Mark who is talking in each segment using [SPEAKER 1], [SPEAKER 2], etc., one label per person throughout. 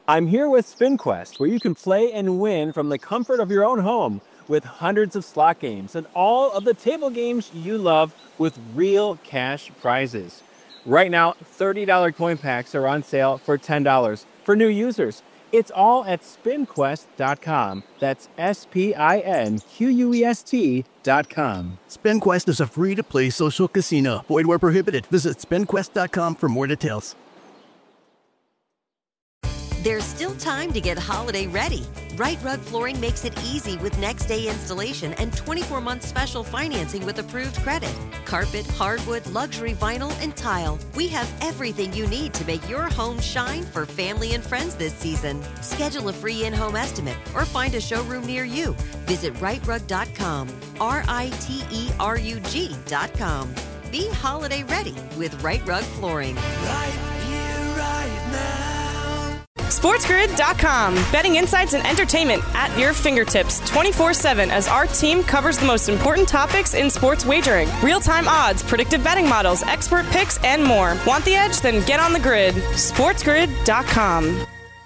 [SPEAKER 1] I'm here with SpinQuest, where you can play and win from the comfort of your own home with hundreds of slot games and all of the table games you love with real cash prizes. Right now, $30 coin packs are on sale for $10 for new users. It's all at spinquest.com. That's SPINQUEST.com.
[SPEAKER 2] SpinQuest is a free-to-play social casino. Void where prohibited. Visit spinquest.com for more details.
[SPEAKER 3] There's still time to get holiday ready. Right Rug Flooring makes it easy with next-day installation and 24-month special financing with approved credit. Carpet, hardwood, luxury vinyl, and tile. We have everything you need to make your home shine for family and friends this season. Schedule a free in-home estimate or find a showroom near you. Visit rightrug.com, RITERUG.com. Be holiday ready with Right Rug Flooring.
[SPEAKER 4] Right here, right now.
[SPEAKER 5] SportsGrid.com. Betting insights and entertainment at your fingertips 24/7 as our team covers the most important topics in sports wagering. Real-time odds, predictive betting models, expert picks, and more. Want the edge? Then get on the grid. SportsGrid.com.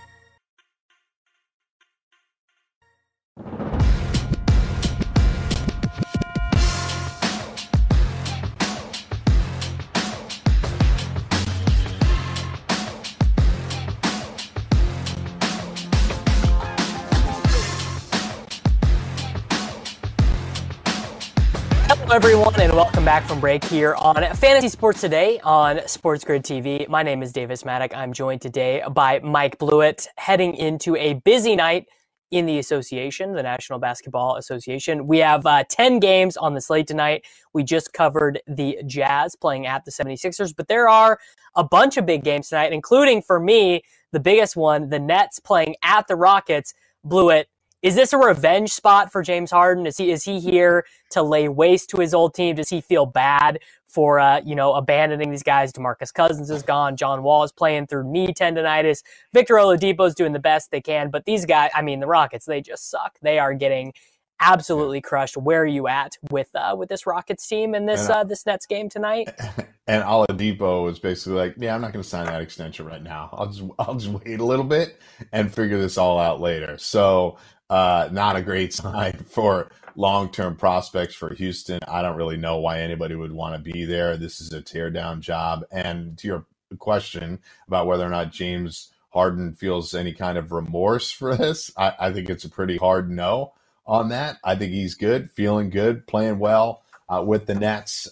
[SPEAKER 6] Hello, everyone, and welcome back from break here on Fantasy Sports Today on Sports Grid TV. My name is Davis Maddock. I'm joined today by Mike Blewett, heading into a busy night in the association, the National Basketball Association. We have 10 games on the slate tonight. We just covered the Jazz playing at the 76ers, but there are a bunch of big games tonight, including, for me, the biggest one, the Nets playing at the Rockets. Blewett, is this a revenge spot for James Harden? Is he here to lay waste to his old team? Does he feel bad for abandoning these guys? DeMarcus Cousins is gone. John Wall is playing through knee tendonitis. Victor Oladipo is doing the best they can, but these guys, the Rockets, they just suck. They are getting absolutely crushed. Where are you at with this Rockets team and this Nets game tonight?
[SPEAKER 7] And Oladipo was basically like, "Yeah, I'm not going to sign that extension right now. I'll just wait a little bit and figure this all out later." So. Not a great sign for long-term prospects for Houston. I don't really know why anybody would want to be there. This is a tear-down job. And to your question about whether or not James Harden feels any kind of remorse for this, I think it's a pretty hard no on that. I think he's good, feeling good, playing well with the Nets.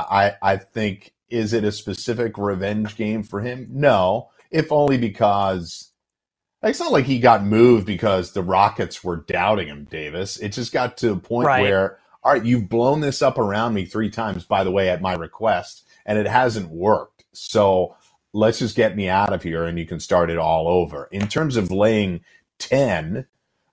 [SPEAKER 7] I think, is it a specific revenge game for him? No, if only because it's not like he got moved because the Rockets were doubting him, Davis. It just got to a point where, all right, you've blown this up around me 3 times, by the way, at my request, and it hasn't worked. So let's just get me out of here and you can start it all over. In terms of laying 10,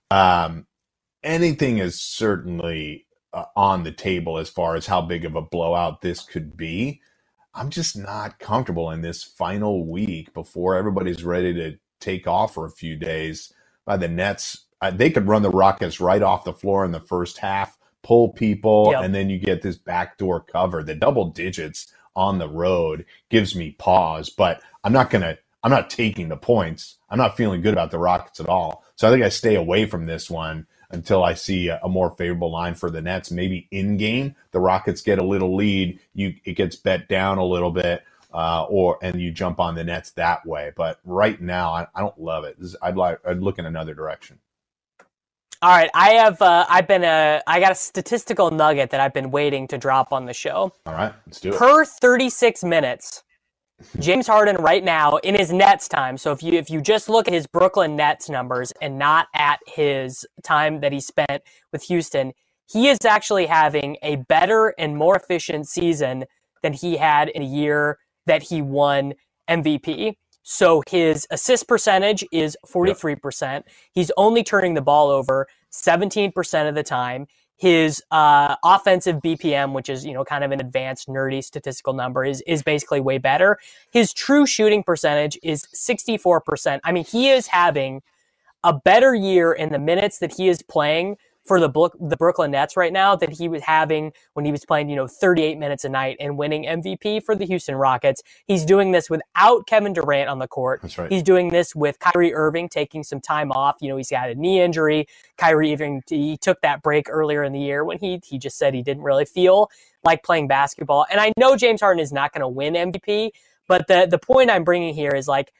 [SPEAKER 7] anything is certainly on the table as far as how big of a blowout this could be. I'm just not comfortable in this final week before everybody's ready to take off for a few days by the Nets. They could run the Rockets right off the floor in the first half, pull people, and then you get this backdoor cover. The double digits on the road gives me pause, but I'm not taking the points. I'm not feeling good about the Rockets at all. So I think I stay away from this one until I see a more favorable line for the Nets. Maybe in game, the Rockets get a little lead. It gets bet down a little bit. And you jump on the Nets that way. But right now, I don't love it. I'd look in another direction.
[SPEAKER 6] All right, I got a statistical nugget that I've been waiting to drop on the show.
[SPEAKER 7] All right, let's do it.
[SPEAKER 6] Per 36 minutes, James Harden right now in his Nets time. So if you just look at his Brooklyn Nets numbers and not at his time that he spent with Houston, he is actually having a better and more efficient season than he had in a year that he won MVP. So his assist percentage is 43%. He's only turning the ball over 17% of the time. His offensive BPM, which is, kind of an advanced nerdy statistical number, is basically way better. His true shooting percentage is 64%. He is having a better year in the minutes that he is playing for the Brooklyn Nets right now that he was having when he was playing, 38 minutes a night and winning MVP for the Houston Rockets. He's doing this without Kevin Durant on the court.
[SPEAKER 7] That's right.
[SPEAKER 6] He's doing this with Kyrie Irving taking some time off. He's got a knee injury. Kyrie Irving, he took that break earlier in the year when he just said he didn't really feel like playing basketball. And I know James Harden is not going to win MVP, but the point I'm bringing here is like,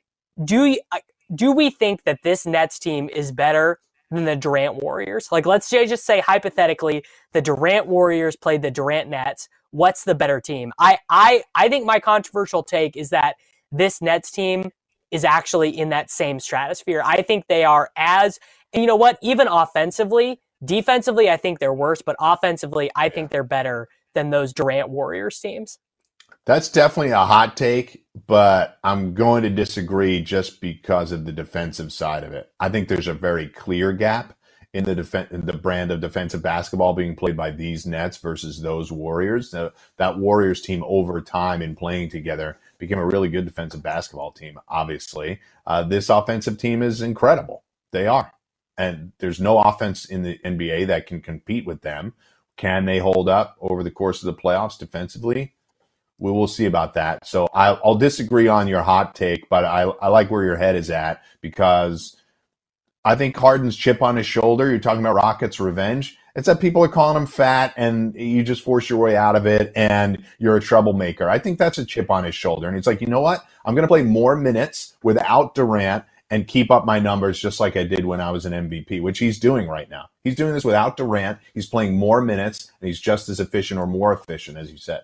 [SPEAKER 6] do we think that this Nets team is better than the Durant Warriors? Like, let's just say hypothetically, the Durant Warriors played the Durant Nets. What's the better team? I think my controversial take is that this Nets team is actually in that same stratosphere. I think they are and you know what? Even offensively, defensively, I think they're worse, but offensively, I think they're better than those Durant Warriors teams.
[SPEAKER 7] That's definitely a hot take, but I'm going to disagree just because of the defensive side of it. I think there's a very clear gap in the brand of defensive basketball being played by these Nets versus those Warriors. That Warriors team over time in playing together became a really good defensive basketball team, obviously. This offensive team is incredible. They are. And there's no offense in the NBA that can compete with them. Can they hold up over the course of the playoffs defensively? We will see about that. So I'll disagree on your hot take, but I like where your head is at because I think Harden's chip on his shoulder, you're talking about Rockets revenge, it's that people are calling him fat and you just force your way out of it and you're a troublemaker. I think that's a chip on his shoulder. And he's like, you know what? I'm going to play more minutes without Durant and keep up my numbers just like I did when I was an MVP, which he's doing right now. He's doing this without Durant. He's playing more minutes and he's just as efficient or more efficient, as you said.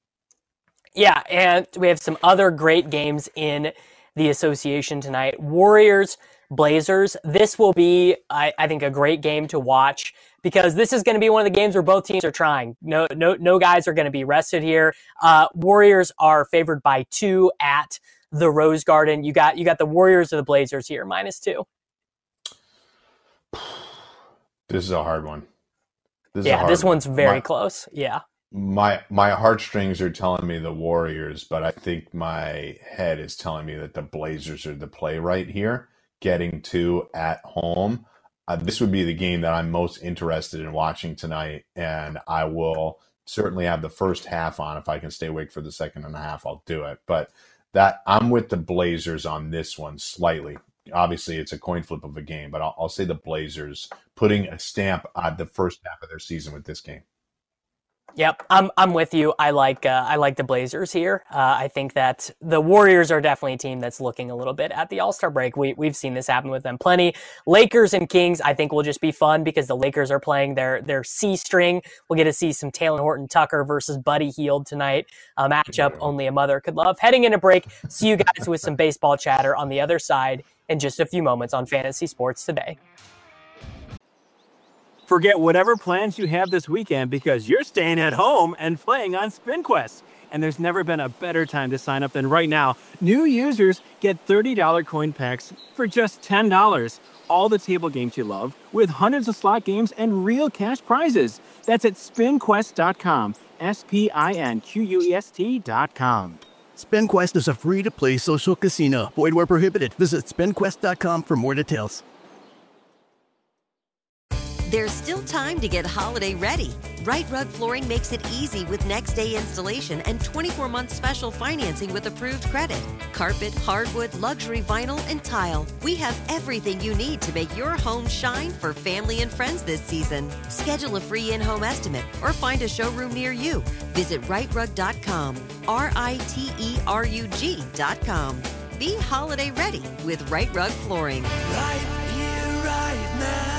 [SPEAKER 6] Yeah, and we have some other great games in the association tonight. Warriors, Blazers. This will be, I think, a great game to watch because this is going to be one of the games where both teams are trying. No guys are going to be rested here. Warriors are favored by 2 at the Rose Garden. You got the Warriors or the Blazers here, -2.
[SPEAKER 7] This is a hard one.
[SPEAKER 6] This one's very close. Yeah.
[SPEAKER 7] My heartstrings are telling me the Warriors, but I think my head is telling me that the Blazers are the play right here, getting 2 at home. This would be the game that I'm most interested in watching tonight, and I will certainly have the first half on. If I can stay awake for the second and a half, I'll do it. But I'm with the Blazers on this one slightly. Obviously, it's a coin flip of a game, but I'll say the Blazers putting a stamp on the first half of their season with this game.
[SPEAKER 6] Yep, I'm with you. I like the Blazers here. I think that the Warriors are definitely a team that's looking a little bit at the All-Star break. We've seen this happen with them plenty. Lakers and Kings, I think, will just be fun because the Lakers are playing their C string. We'll get to see some Talen Horton-Tucker versus Buddy Hield tonight. A matchup only a mother could love. Heading into break, see you guys with some baseball chatter on the other side in just a few moments on Fantasy Sports Today.
[SPEAKER 1] Forget whatever plans you have this weekend because you're staying at home and playing on SpinQuest. And there's never been a better time to sign up than right now. New users get $30 coin packs for just $10. All the table games you love with hundreds of slot games and real cash prizes. That's at SpinQuest.com. SpinQuest.com.
[SPEAKER 2] SpinQuest is a free-to-play social casino. Void where prohibited. Visit SpinQuest.com for more details.
[SPEAKER 3] There's still time to get holiday ready. Right Rug Flooring makes it easy with next day installation and 24-month special financing with approved credit. Carpet, hardwood, luxury vinyl, and tile. We have everything you need to make your home shine for family and friends this season. Schedule a free in-home estimate or find a showroom near you. Visit rightrug.com, RITERUG.com. Be holiday ready with Right Rug Flooring.
[SPEAKER 4] Right here, right now.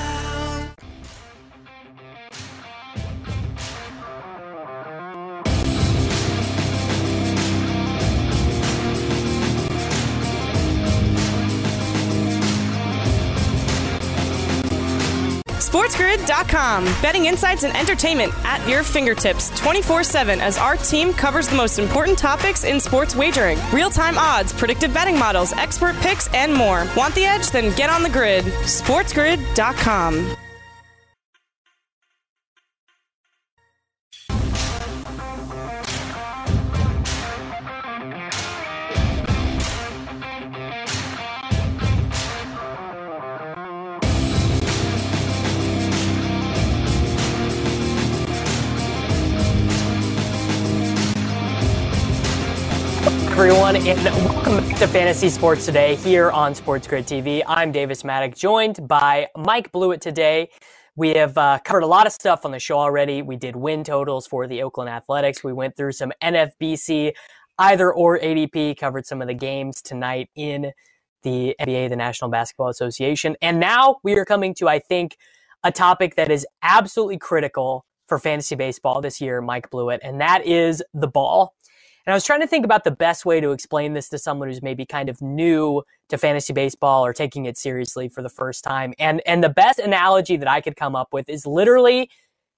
[SPEAKER 5] SportsGrid.com. Betting insights and entertainment at your fingertips 24/7 as our team covers the most important topics in sports wagering. Real-time odds, predictive betting models, expert picks, and more. Want the edge? Then get on the grid. SportsGrid.com.
[SPEAKER 6] everyone, and welcome to Fantasy Sports Today here on Sports Grid TV. I'm Davis Maddock, joined by Mike Blewett today. We have covered a lot of stuff on the show already. We did win totals for the Oakland Athletics. We went through some NFBC either or ADP, covered some of the games tonight in the NBA, the National Basketball Association. And now we are coming to, I think, a topic that is absolutely critical for fantasy baseball this year, Mike Blewett, and that is the ball. And I was trying to think about the best way to explain this to someone who's maybe kind of new to fantasy baseball or taking it seriously for the first time. And the best analogy that I could come up with is literally,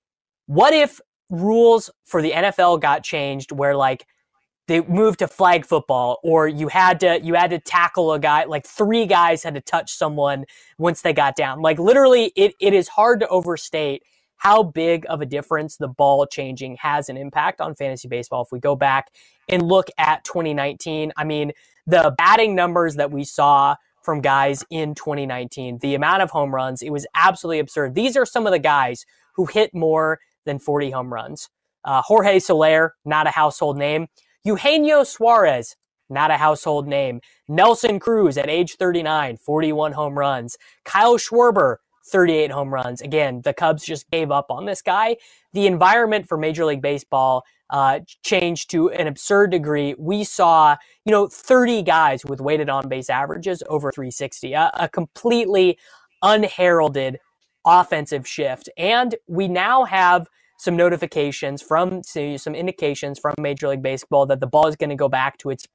[SPEAKER 6] what if rules for the NFL got changed where like they moved to flag football, or you had to tackle a guy, like 3 guys had to touch someone once they got down. Like literally it is hard to overstate how big of a difference the ball changing has an impact on fantasy baseball. If we go back and look at 2019, I mean, the batting numbers that we saw from guys in 2019, the amount of home runs, it was absolutely absurd. These are some of the guys who hit more than 40 home runs. Jorge Soler, not a household name. Eugenio Suarez, not a household name. Nelson Cruz at age 39, 41 home runs. Kyle Schwarber, 38 home runs. Again, the Cubs just gave up on this guy. The environment for Major League Baseball changed to an absurd degree. We saw, 30 guys with weighted on-base averages over 360, a completely unheralded offensive shift. And we now have some notifications some indications from Major League Baseball that the ball is going to go back to its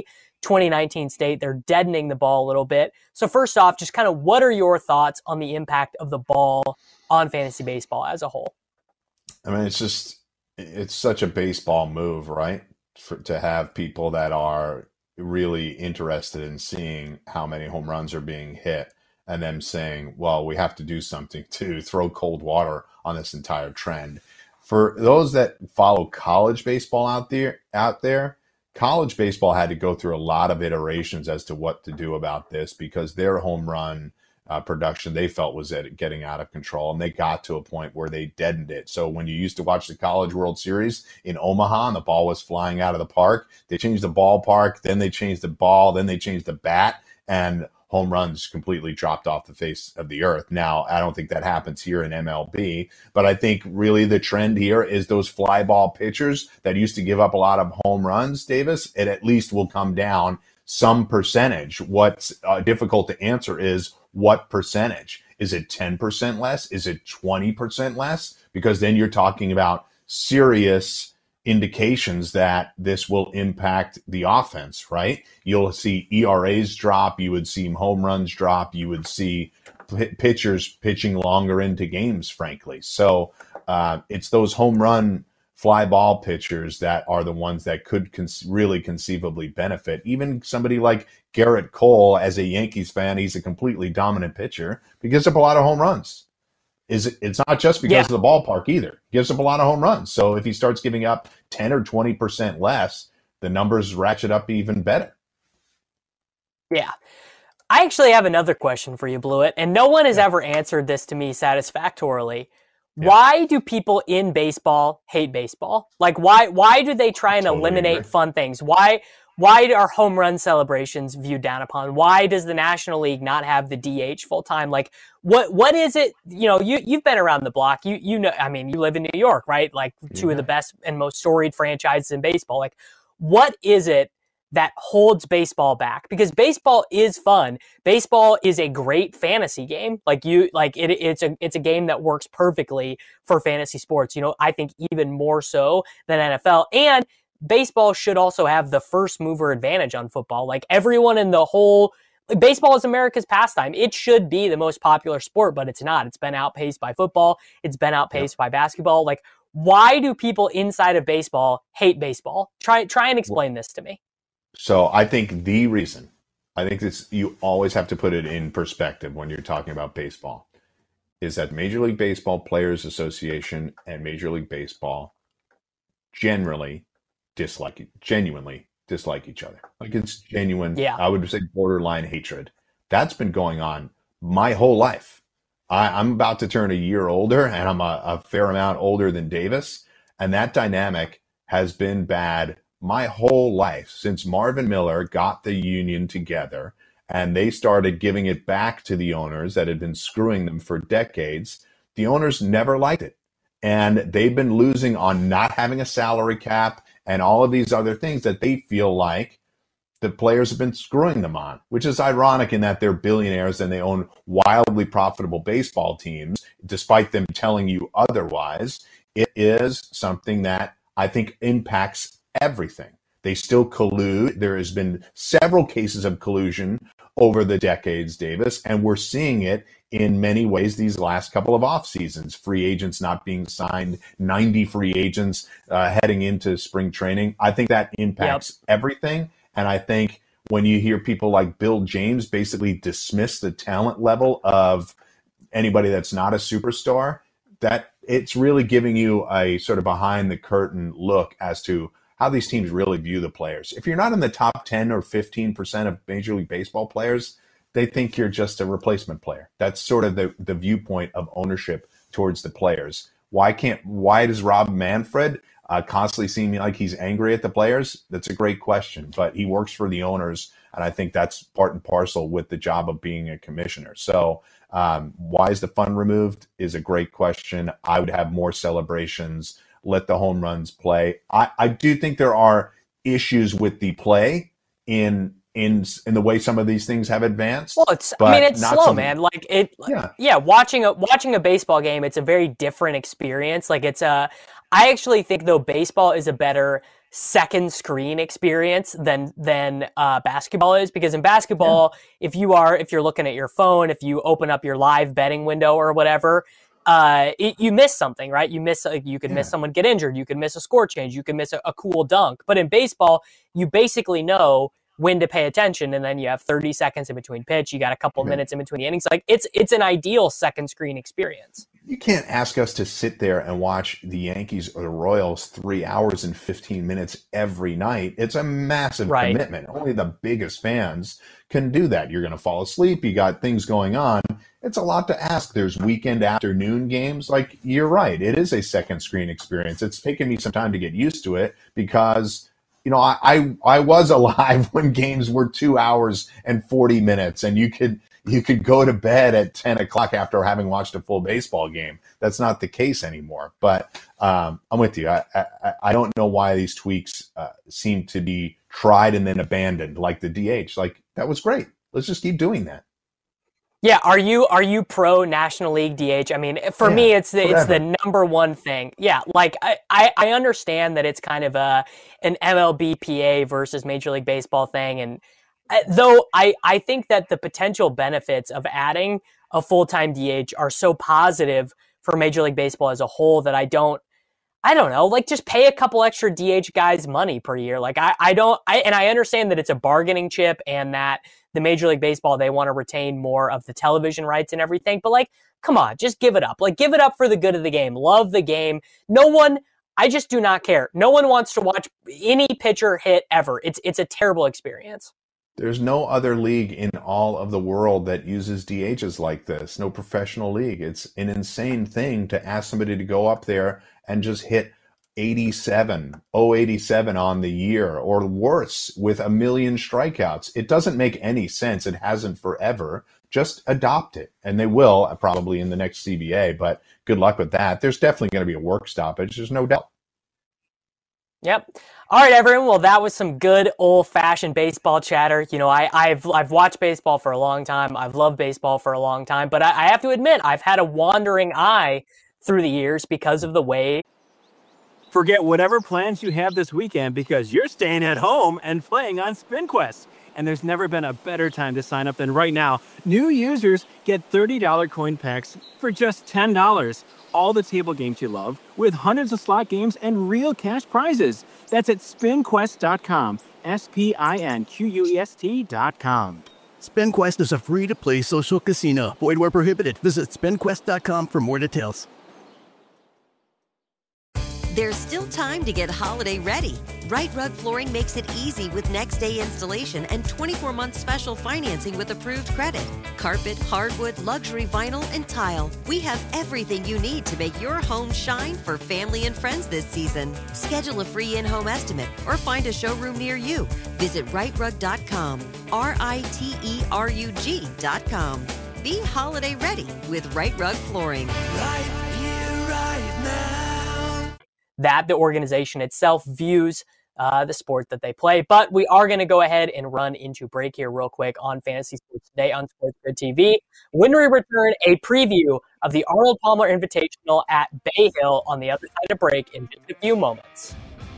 [SPEAKER 6] pre-2019 state. They're deadening the ball a little bit. So first off, just kind of what are your thoughts on the impact of the ball on fantasy baseball as a whole?
[SPEAKER 7] I mean, it's such a baseball move, right? To have people that are really interested in seeing how many home runs are being hit and them saying, well, we have to do something to throw cold water on this entire trend. For those that follow college baseball out there, college baseball had to go through a lot of iterations as to what to do about this, because their home run production they felt was getting out of control, and they got to a point where they deadened it. So when you used to watch the College World Series in Omaha and the ball was flying out of the park, they changed the ballpark, then they changed the ball, then they changed the bat, and home runs completely dropped off the face of the earth. Now, I don't think that happens here in MLB, but I think really the trend here is those fly ball pitchers that used to give up a lot of home runs, Davis, it at least will come down some percentage. What's difficult to answer is what percentage? Is it 10% less? Is it 20% less? Because then you're talking about serious indications that this will impact the offense, right? You'll see ERAs drop, you would see home runs drop, you would see pitchers pitching longer into games, frankly. So it's those home run fly ball pitchers that are the ones that could really conceivably benefit. Even somebody like Garrett Cole, as a Yankees fan, he's a completely dominant pitcher. He gives up a lot of home runs. It's not just because of the ballpark either. He gives up a lot of home runs. So if he starts giving up 10 or 20% less, the numbers ratchet up even better. Yeah.
[SPEAKER 6] I actually have another question for you, Blewett, and no one has ever answered this to me satisfactorily. Yeah. Why do people in baseball hate baseball? Like, why do they try and eliminate fun things? Why are home run celebrations viewed down upon? Why does the National League not have the DH full time? Like, what is it? You've been around the block. You know, I mean, you live in New York, right? Like two of the best and most storied franchises in baseball. Like, what is it that holds baseball back? Because baseball is fun. Baseball is a great fantasy game. It's a game that works perfectly for fantasy sports. I think even more so than NFL. And baseball should also have the first mover advantage on football. Like, everyone in the whole, baseball is America's pastime. It should be the most popular sport, but it's not. It's been outpaced by football. It's been outpaced by basketball. Like, why do people inside of baseball hate baseball? Try and explain this to me.
[SPEAKER 7] So I think the reason, you always have to put it in perspective when you're talking about baseball, is that Major League Baseball Players Association and Major League Baseball genuinely dislike each other. Like, it's genuine. Yeah. I would say borderline hatred. That's been going on my whole life. I'm about to turn a year older, and I'm a fair amount older than Davis. And that dynamic has been bad my whole life since Marvin Miller got the union together and they started giving it back to the owners that had been screwing them for decades, the owners never liked it. And they've been losing on not having a salary cap and all of these other things that they feel like the players have been screwing them on, which is ironic in that they're billionaires and they own wildly profitable baseball teams, despite them telling you otherwise. It is something that I think impacts everything. They still collude. There has been several cases of collusion over the decades, Davis, and we're seeing it in many ways these last couple of off seasons. Free agents not being signed, 90 free agents heading into spring training. I think that impacts everything. And I think when you hear people like Bill James basically dismiss the talent level of anybody that's not a superstar, that it's really giving you a sort of behind the curtain look as to how these teams really view the players. If you're not in the top 10 or 15% of Major League Baseball players, they think you're just a replacement player. That's sort of the viewpoint of ownership towards the players. Why does Rob Manfred constantly seem like he's angry at the players? That's a great question, but he works for the owners, and I think that's part and parcel with the job of being a commissioner. So why is the fun removed is a great question. I would have more celebrations. Let the home runs play. I do think there are issues with the play in the way some of these things have advanced.
[SPEAKER 6] Well, it's slow, man. Like watching a baseball game, it's a very different experience. Like I actually think though baseball is a better second screen experience than basketball is, because in basketball, if you're looking at your phone, if you open up your live betting window or whatever, you miss something, right? You could miss someone get injured. You could miss a score change. You could miss a cool dunk. But in baseball, you basically know when to pay attention, and then you have 30 seconds in between pitch. You got a couple minutes in between innings. Like it's an ideal second screen experience.
[SPEAKER 7] You can't ask us to sit there and watch the Yankees or the Royals 3 hours and 15 minutes every night. It's a massive commitment. Only the biggest fans can do that. You're going to fall asleep. You got things going on. It's a lot to ask. There's weekend afternoon games. Like, you're right. It is a second screen experience. It's taken me some time to get used to it because, you know, I was alive when games were 2 hours and 40 minutes and you could go to bed at 10 o'clock after having watched a full baseball game. That's not the case anymore. But I'm with you. I don't know why these tweaks seem to be tried and then abandoned, like the DH. Like, that was great. Let's just keep doing that.
[SPEAKER 6] Yeah, are you pro National League DH? I mean, for me, it's the number one thing. Yeah, like I understand that it's kind of an MLBPA versus Major League Baseball thing, and though I think that the potential benefits of adding a full-time DH are so positive for Major League Baseball as a whole that I don't know, like, just pay a couple extra DH guys money per year. Like I understand that it's a bargaining chip and that the Major League Baseball, they want to retain more of the television rights and everything, but like, come on, just give it up. Like, give it up for the good of the game. Love the game. I just do not care. No one wants to watch any pitcher hit ever. It's a terrible experience.
[SPEAKER 7] There's no other league in all of the world that uses DHs like this. No professional league. It's an insane thing to ask somebody to go up there and just hit 87 on the year or worse with 1 million strikeouts. It doesn't make any sense. It hasn't forever. Just adopt it. And they will probably in the next CBA, but good luck with that. There's definitely going to be a work stoppage. There's no doubt.
[SPEAKER 6] Yep. All right, everyone. Well, that was some good old-fashioned baseball chatter. You know, I've watched baseball for a long time. I've loved baseball for a long time, but I have to admit, I've had a wandering eye through the years because of the way.
[SPEAKER 1] Forget whatever plans you have this weekend because you're staying at home and playing on SpinQuest. And there's never been a better time to sign up than right now. New users get $30 coin packs for just $10. All the table games you love with hundreds of slot games and real cash prizes. That's at SpinQuest.com. SpinQuest.com.
[SPEAKER 2] SpinQuest is a free-to-play social casino. Void where prohibited. Visit SpinQuest.com for more details.
[SPEAKER 3] There's still time to get holiday ready. Right Rug Flooring makes it easy with next day installation and 24-month special financing with approved credit. Carpet, hardwood, luxury vinyl, and tile. We have everything you need to make your home shine for family and friends this season. Schedule a free in-home estimate or find a showroom near you. Visit rightrug.com, RITERUG.com. Be holiday ready with Right Rug Flooring.
[SPEAKER 4] Right here, right now.
[SPEAKER 6] That the organization itself views the sport that they play. But we are going to go ahead and run into break here real quick on Fantasy Sports Today on Sports Grid TV. When we return, a preview of the Arnold Palmer Invitational at Bay Hill on the other side of break in just a few moments.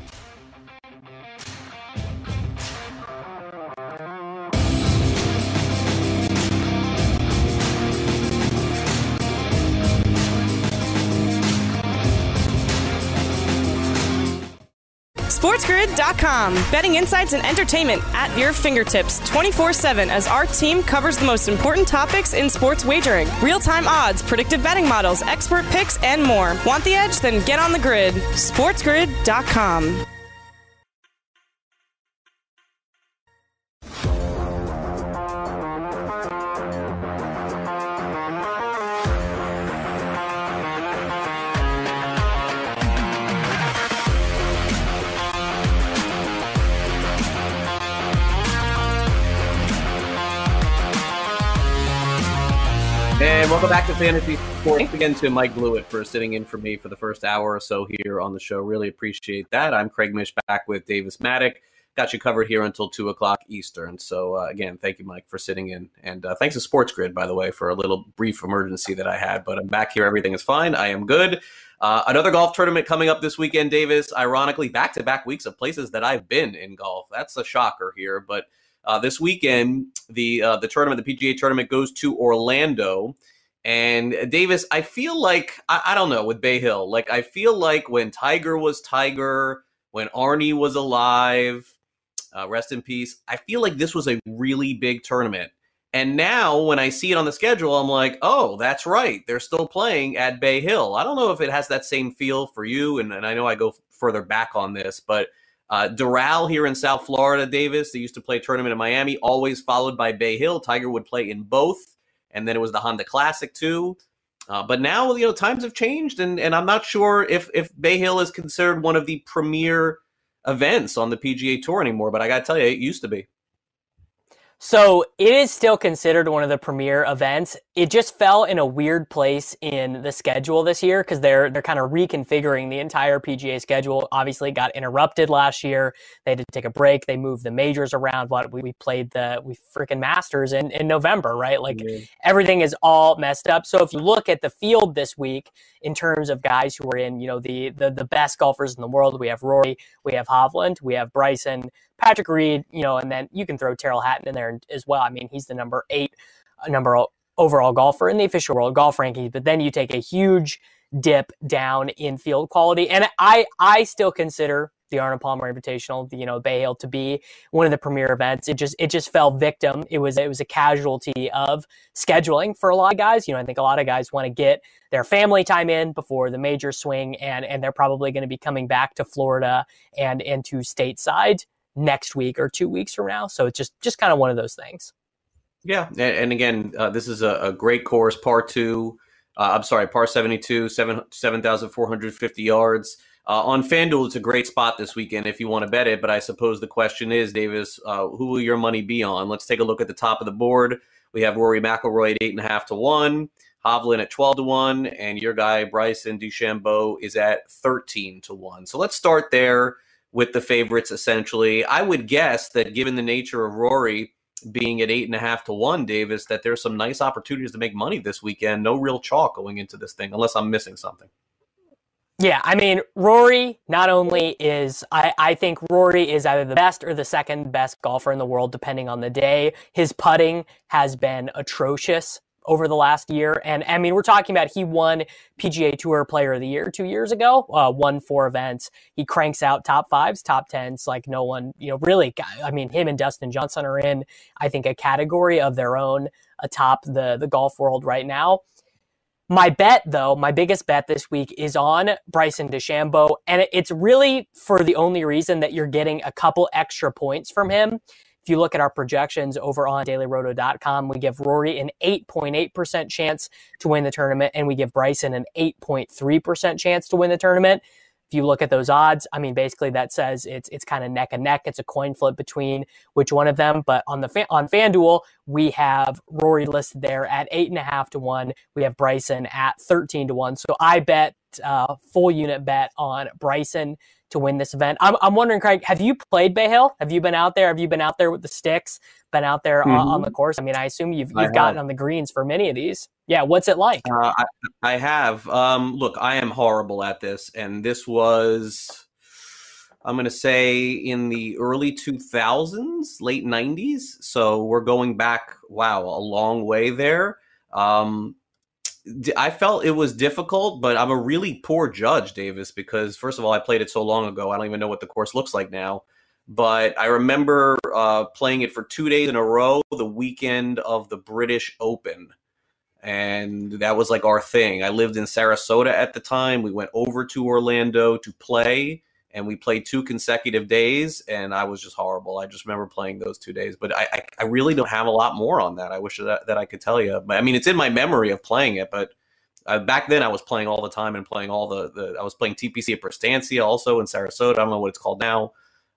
[SPEAKER 5] SportsGrid.com. Betting insights and entertainment at your fingertips 24/7 as our team covers the most important topics in sports wagering. Real-time odds, predictive betting models, expert picks, and more. Want the edge? Then get on the grid. SportsGrid.com.
[SPEAKER 8] And welcome back to Fantasy Sports. Thanks again to Mike Blewett for sitting in for me for the first hour or so here on the show. Really appreciate that. I'm Craig Mish back with Davis Maddock. Got you covered here until 2 o'clock Eastern. So, again, thank you, Mike, for sitting in. And thanks to Sports Grid, by the way, for a little brief emergency that I had. But I'm back here. Everything is fine. I am good. Another golf tournament coming up this weekend, Davis. Ironically, back-to-back weeks of places that I've been in golf. That's a shocker here. But this weekend, the tournament, the PGA tournament, goes to Orlando. And Davis, I feel like, I don't know, with Bay Hill, like I feel like when Tiger was Tiger, when Arnie was alive, rest in peace, I feel like this was a really big tournament. And now when I see it on the schedule, I'm like, oh, that's right. They're still playing at Bay Hill. I don't know if it has that same feel for you. And I know I go further back on this, but Doral here in South Florida, Davis, they used to play a tournament in Miami, always followed by Bay Hill. Tiger would play in both. And then it was the Honda Classic too. But now, times have changed, and I'm not sure if Bay Hill is considered one of the premier events on the PGA Tour anymore. But I got to tell you, it used to be.
[SPEAKER 6] So it is still considered one of the premier events. It just fell in a weird place in the schedule this year because they're kind of reconfiguring the entire PGA schedule. Obviously got interrupted last year. They had to take a break. They moved the majors around. We played we freaking Masters in November, right? Everything is all messed up. So if you look at the field this week in terms of guys who are in, the best golfers in the world, we have Rory, we have Hovland, we have Bryson, Patrick Reed, and then you can throw Tyrrell Hatton in there as well. I mean, he's the number 8 overall golfer in the official world golf rankings, but then you take a huge dip down in field quality. And I still consider the Arnold Palmer Invitational, Bay Hill, to be one of the premier events. It just fell victim. It was a casualty of scheduling for a lot of guys. I think a lot of guys want to get their family time in before the major swing, and they're probably going to be coming back to Florida and into stateside next week or 2 weeks from now. So it's just kind of one of those things.
[SPEAKER 8] Yeah. And again, this is a great course, par 72, 7,450 yards. On FanDuel, it's a great spot this weekend if you want to bet it. But I suppose the question is, Davis, who will your money be on? Let's take a look at the top of the board. We have Rory McIlroy at 8.5 to 1, Hovland at 12 to 1, and your guy Bryson DeChambeau is at 13 to 1. So let's start there with the favorites, essentially. I would guess that given the nature of Rory being at 8.5 to 1, Davis, that there's some nice opportunities to make money this weekend. No real chalk going into this thing, unless I'm missing something.
[SPEAKER 6] Yeah, I mean, Rory not only is, I think Rory is either the best or the second best golfer in the world, depending on the day. His putting has been atrocious over the last year. And I mean, we're talking about he won PGA Tour Player of the Year 2 years ago, won 4 events. He cranks out top 5s, top 10s like no one, really. I mean, him and Dustin Johnson are in, I think, a category of their own atop the golf world right now. My bet, though, my biggest bet this week is on Bryson DeChambeau, and it's really for the only reason that you're getting a couple extra points from him. If you look at our projections over on dailyroto.com, we give Rory an 8.8% chance to win the tournament, and we give Bryson an 8.3% chance to win the tournament. If you look at those odds, I mean, basically that says it's kind of neck and neck. It's a coin flip between which one of them. But on FanDuel, we have Rory listed there at 8.5 to 1. We have Bryson at 13 to 1. So I bet full unit bet on Bryson to win this event. I'm wondering, Craig, have you played Bay Hill? Have you been out there? Have you been out there with the sticks? Been out there on the course? I mean, I assume you've gotten on the greens for many of these. Yeah, what's it like?
[SPEAKER 8] I have. Look, I am horrible at this, and this was, I'm going to say, in the early 2000s, late 90s. So we're going back, a long way there. I felt it was difficult, but I'm a really poor judge, Davis, because first of all, I played it so long ago. I don't even know what the course looks like now. But I remember playing it for 2 days in a row, the weekend of the British Open. And that was like our thing. I lived in Sarasota at the time. We went over to Orlando to play, and we played 2 consecutive days, and I was just horrible. I just remember playing those 2 days. But I really don't have a lot more on that. I wish that I could tell you. But I mean, it's in my memory of playing it. But back then I was playing all the time and playing all I was playing TPC at Prestancia also in Sarasota. I don't know what it's called now.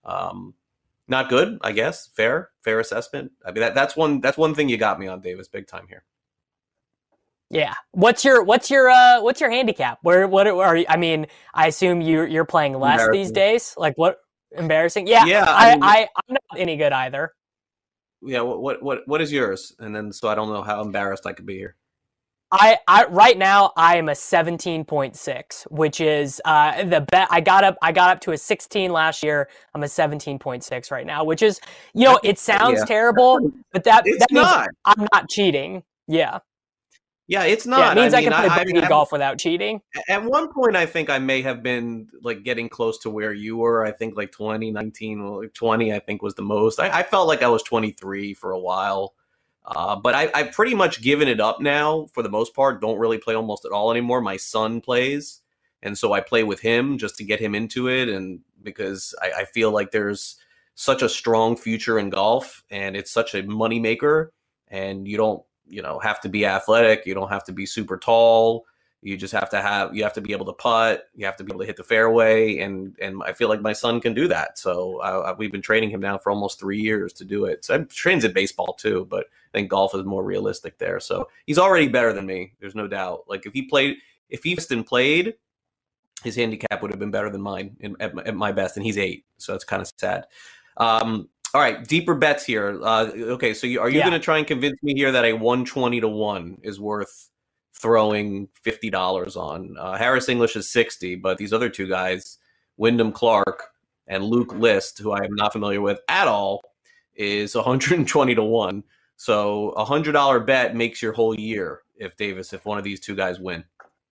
[SPEAKER 8] Not good, I guess. Fair assessment. I mean, that's one thing you got me on, Davis, big time here.
[SPEAKER 6] Yeah. What's your handicap? What are you? I mean, I assume you're playing less these days. Like what? Embarrassing. Yeah. Yeah. I'm not any good either.
[SPEAKER 8] Yeah. What is yours? And then so I don't know how embarrassed I could be here.
[SPEAKER 6] I right now I am a 17.6, which is the bet. I got up to a 16 last year. I'm a 17.6 right now, which is, it sounds terrible, but that means I'm not cheating. Yeah.
[SPEAKER 8] Yeah, it's not.
[SPEAKER 6] Yeah, it means I can play golf without cheating.
[SPEAKER 8] At one point, I think I may have been like getting close to where you were. I think like 2019 or 20, I think was the most. I felt like I was 23 for a while. But I've pretty much given it up now for the most part. Don't really play almost at all anymore. My son plays, and so I play with him just to get him into it, and because I feel like there's such a strong future in golf, and it's such a moneymaker, and you don't have to be athletic. You don't have to be super tall. You just have to be able to putt. You have to be able to hit the fairway. And I feel like my son can do that. So we've been training him now for almost 3 years to do it. So I'm trained in baseball too, but I think golf is more realistic there. So he's already better than me. There's no doubt. Like if he just played, his handicap would have been better than mine at my best. And he's 8. So that's kind of sad. All right, deeper bets here. Okay, so are you going to try and convince me here that a 120 to 1 is worth throwing $50 on? Harris English is 60, but these other 2 guys, Wyndham Clark and Luke List, who I am not familiar with at all, is 120 to 1. So a $100 bet makes your whole year if one of these 2 guys win.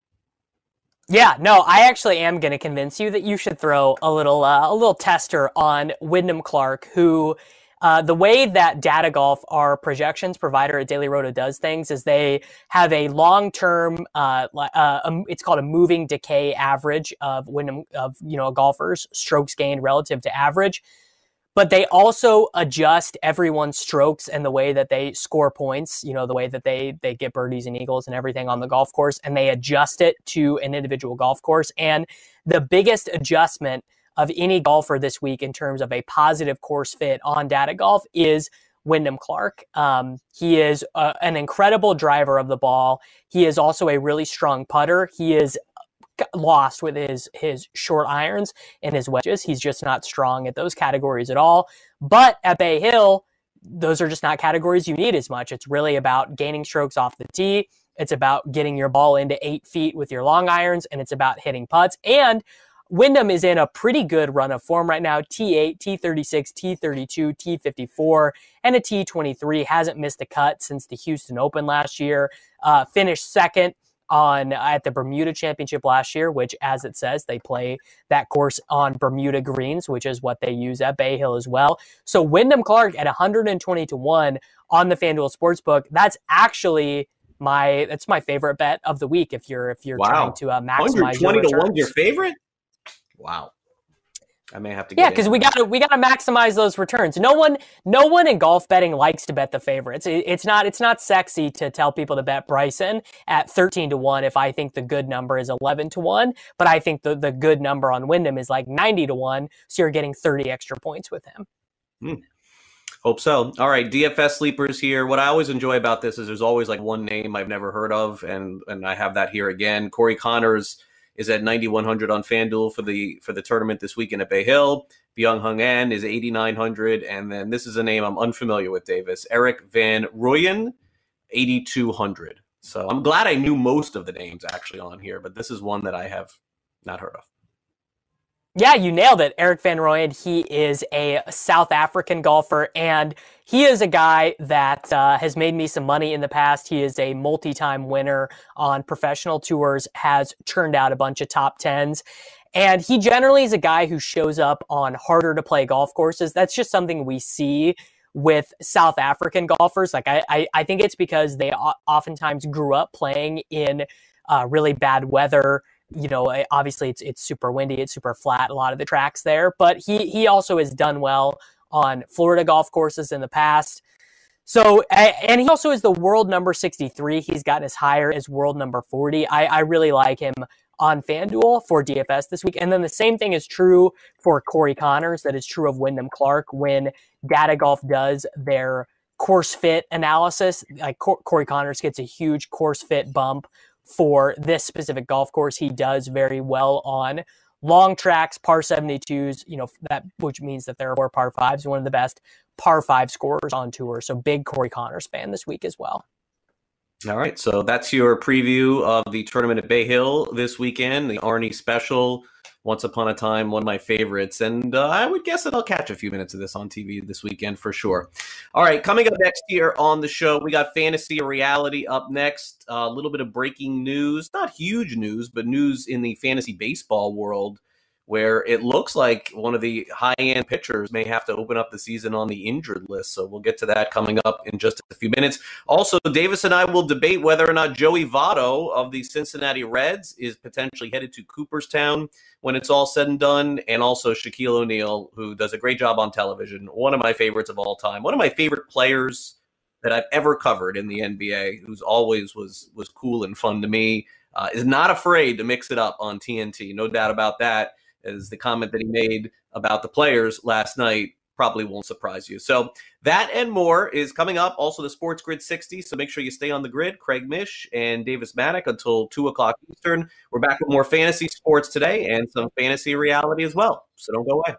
[SPEAKER 6] Yeah, no, I actually am going to convince you that you should throw a little tester on Wyndham Clark, who the way that Data Golf, our projections provider at Daily Roto, does things is they have a long-term, it's called a moving decay average of Wyndham a golfer's strokes gained relative to average. But they also adjust everyone's strokes and the way that they score points, the way that they get birdies and eagles and everything on the golf course, and they adjust it to an individual golf course. And the biggest adjustment of any golfer this week in terms of a positive course fit on Data Golf is Wyndham Clark. He is an incredible driver of the ball. He is also a really strong putter. He is lost with his short irons and his wedges. He's just not strong at those categories at all. But at Bay Hill, those are just not categories you need as much. It's really about gaining strokes off the tee. It's about getting your ball into 8 feet with your long irons, and it's about hitting putts. And Wyndham is in a pretty good run of form right now. T8, T36, T32, T54, and a T23. Hasn't missed a cut since the Houston Open last year. Finished second at the Bermuda Championship last year, which, as it says, they play that course on Bermuda greens, which is what they use at Bay Hill as well. So Wyndham Clark at 120 to 1 on the FanDuel Sportsbook, that's actually that's my favorite bet of the week if you're trying to maximize
[SPEAKER 8] 120
[SPEAKER 6] your
[SPEAKER 8] to 1
[SPEAKER 6] returns.
[SPEAKER 8] your favorite? Wow. I may have to get
[SPEAKER 6] because we gotta maximize those returns. No one in golf betting likes to bet the favorites. It's not sexy to tell people to bet Bryson at 13 to 1 if I think the good number is 11 to 1, but I think the good number on Wyndham is like 90 to 1, so you're getting 30 extra points with him.
[SPEAKER 8] Hope so. All right, DFS sleepers here. What I always enjoy about this is there's always like one name I've never heard of, and I have that here again. Corey Connors is at 9,100 on FanDuel for the tournament this weekend at Bay Hill. Byung-Hun An is 8,900, and then this is a name I'm unfamiliar with, Davis. Erik van Rooyen, 8,200. So I'm glad I knew most of the names actually on here, but this is one that I have not heard of.
[SPEAKER 6] Yeah, you nailed it. Erik van Rooyen, he is a South African golfer, and he is a guy that has made me some money in the past. He is a multi-time winner on professional tours, has churned out a bunch of top 10s, and he generally is a guy who shows up on harder to play golf courses. That's just something we see with South African golfers. Like I think it's because they oftentimes grew up playing in really bad weather. You know, obviously it's super windy, it's super flat, a lot of the tracks there, but he also has done well on Florida golf courses in the past. So, and he also is the world number 63. He's gotten as higher as world number 40. I really like him on FanDuel for DFS this week. And then the same thing is true for Corey Connors. That is true of Wyndham Clark. When Data Golf does their course fit analysis, like Corey Connors gets a huge course fit bump for this specific golf course. He does very well on long tracks, par 72s, you know, that, which means that there are 4 par 5s, one of the best par 5 scorers on tour. So big Corey Connors fan this week as well.
[SPEAKER 8] All right, so that's your preview of the tournament at Bay Hill this weekend, the Arnie Special. Once Upon a Time, one of my favorites. And I would guess that I'll catch a few minutes of this on TV this weekend for sure. All right, coming up next here on the show, we got Fantasy Reality up next. A little bit of breaking news, not huge news, but news in the fantasy baseball world, where it looks like one of the high-end pitchers may have to open up the season on the injured list. So we'll get to that coming up in just a few minutes. Also, Davis and I will debate whether or not Joey Votto of the Cincinnati Reds is potentially headed to Cooperstown when it's all said and done, and also Shaquille O'Neal, who does a great job on television, one of my favorites of all time, one of my favorite players that I've ever covered in the NBA, who's always was cool and fun to me, is not afraid to mix it up on TNT. No doubt about that. As the comment that he made about the players last night probably won't surprise you. So that and more is coming up. Also the Sports Grid 60. So make sure you stay on the grid. Craig Mish and Davis Maddock until 2 o'clock Eastern. We're back with more fantasy sports today and some fantasy reality as well. So don't go away.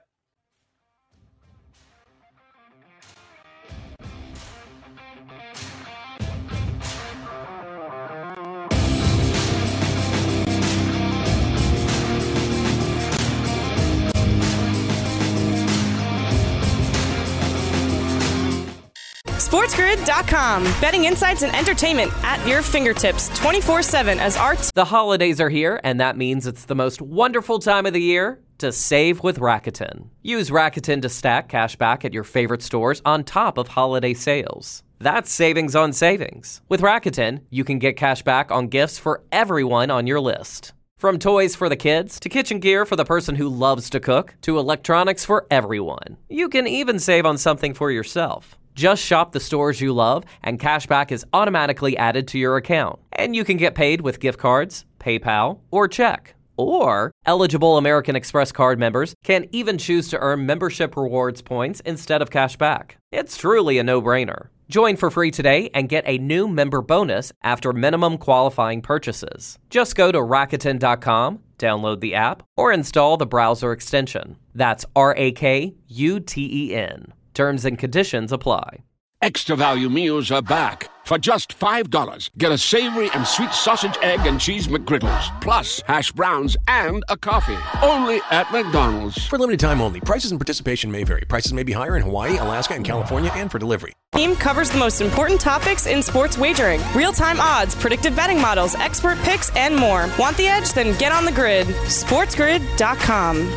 [SPEAKER 5] SportsGrid.com. Betting insights and entertainment at your fingertips 24/7 as our
[SPEAKER 9] The holidays are here, and that means it's the most wonderful time of the year to save with Rakuten. Use Rakuten to stack cash back at your favorite stores on top of holiday sales. That's savings on savings. With Rakuten, you can get cash back on gifts for everyone on your list. From toys for the kids, to kitchen gear for the person who loves to cook, to electronics for everyone. You can even save on something for yourself. Just shop the stores you love, and cashback is automatically added to your account. And you can get paid with gift cards, PayPal, or check. Or, eligible American Express card members can even choose to earn membership rewards points instead of cashback. It's truly a no-brainer. Join for free today and get a new member bonus after minimum qualifying purchases. Just go to Rakuten.com, download the app, or install the browser extension. That's RAKUTEN. Terms and conditions apply.
[SPEAKER 10] Extra value meals are back. For just $5, get a savory and sweet sausage, egg, and cheese McGriddles, plus hash browns and a coffee. Only at McDonald's.
[SPEAKER 11] For limited time only. Prices and participation may vary. Prices may be higher in Hawaii, Alaska, and California, and for delivery.
[SPEAKER 5] team covers the most important topics in sports wagering. Real-time odds, predictive betting models, expert picks, and more. Want the edge? Then get on the grid. SportsGrid.com.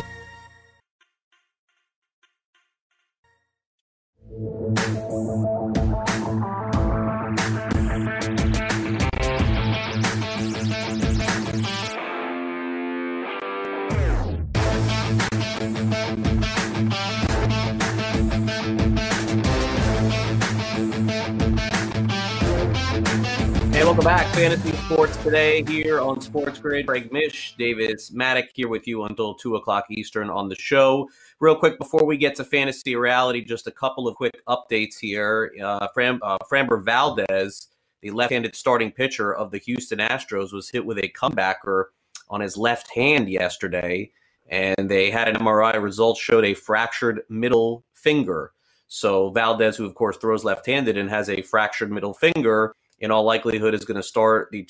[SPEAKER 8] Hey, welcome back. Fantasy Sports Today here on Sports Grid. Craig Mish, Davis Maddock here with you until 2 o'clock Eastern on the show. Real quick, before we get to Fantasy Reality, just a couple of quick updates here. Framber Valdez, the left-handed starting pitcher of the Houston Astros, was hit with a comebacker on his left hand yesterday, and they had an MRI. Results showed a fractured middle finger. So Valdez, who of course throws left-handed and has a fractured middle finger, in all likelihood is going to start the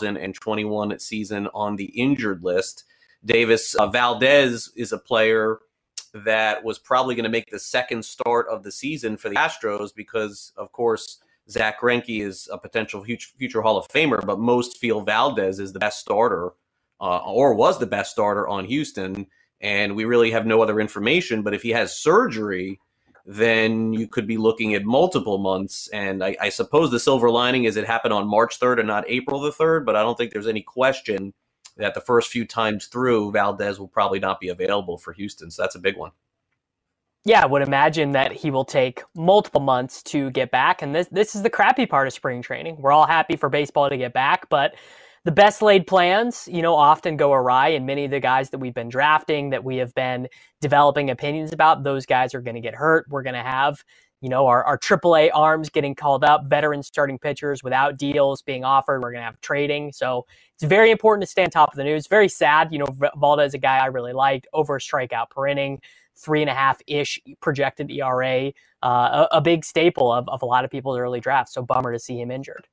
[SPEAKER 8] 2021 season on the injured list. Davis, Valdez is a player that was probably going to make the second start of the season for the Astros because, of course, Zach Greinke is a potential future Hall of Famer, but most feel Valdez is the best starter or was the best starter on Houston, and we really have no other information. But if he has surgery, then you could be looking at multiple months. And I suppose the silver lining is it happened on March 3rd and not April the 3rd, but I don't think there's any question that the first few times through, Valdez will probably not be available for Houston. So that's a big one.
[SPEAKER 6] Yeah, I would imagine that he will take multiple months to get back. And this is the crappy part of spring training. We're all happy for baseball to get back, but the best laid plans, often go awry, and many of the guys that we've been drafting, that we have been developing opinions about, those guys are going to get hurt. We're going to have, our AAA arms getting called up, veteran starting pitchers without deals being offered. We're going to have trading. So it's very important to stay on top of the news. Very sad. Valdez is a guy I really liked, over a strikeout per inning, 3.5-ish projected ERA, a big staple of a lot of people's early drafts. So bummer to see him injured.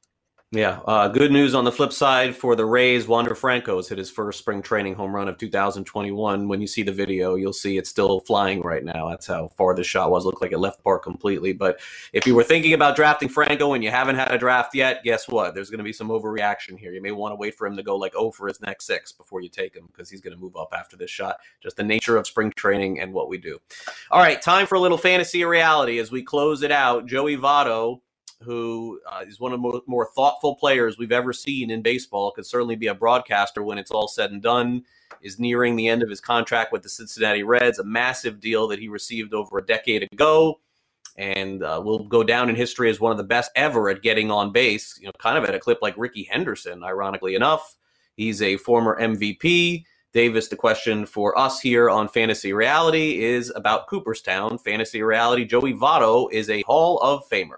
[SPEAKER 8] Yeah. Good news on the flip side for the Rays. Wander Franco has hit his first spring training home run of 2021. When you see the video, you'll see it's still flying right now. That's how far this shot was. Looked like it left the park completely. But if you were thinking about drafting Franco and you haven't had a draft yet, guess what? There's going to be some overreaction here. You may want to wait for him to go like 0 for his next 6 before you take him, because he's going to move up after this shot. Just the nature of spring training and what we do. All right, time for a little fantasy reality as we close it out. Joey Votto, who is one of the more thoughtful players we've ever seen in baseball, could certainly be a broadcaster when it's all said and done, is nearing the end of his contract with the Cincinnati Reds, a massive deal that he received over a decade ago, and will go down in history as one of the best ever at getting on base, kind of at a clip like Rickey Henderson, ironically enough. He's a former MVP. Davis, the question for us here on Fantasy Reality is about Cooperstown. Fantasy Reality, Joey Votto is a Hall of Famer.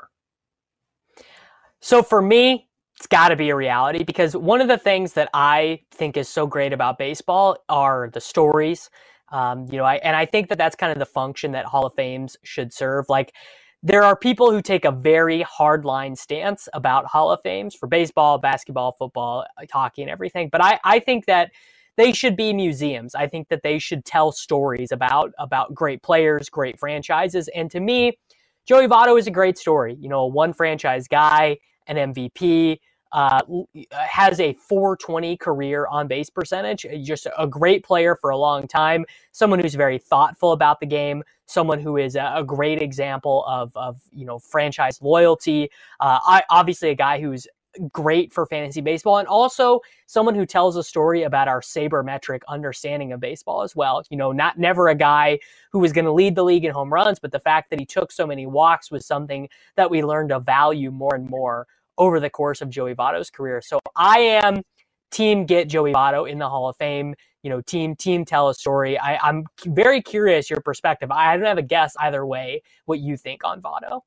[SPEAKER 6] So for me, it's got to be a reality, because one of the things that I think is so great about baseball are the stories. I think that that's kind of the function that Hall of Fames should serve. Like, there are people who take a very hardline stance about Hall of Fames for baseball, basketball, football, hockey, and everything. But I think that they should be museums. I think that they should tell stories about great players, great franchises. And to me, Joey Votto is a great story. A one franchise guy, an MVP, has a .420 career on base percentage. Just a great player for a long time. Someone who's very thoughtful about the game. Someone who is a great example of franchise loyalty. Obviously a guy who's great for fantasy baseball, and also someone who tells a story about our sabermetric understanding of baseball as well. Never a guy who was going to lead the league in home runs, but the fact that he took so many walks was something that we learned to value more and more over the course of Joey Votto's career. So I am team get Joey Votto in the Hall of Fame. Team tell a story. I'm very curious your perspective. I don't have a guess either way what you think on Votto.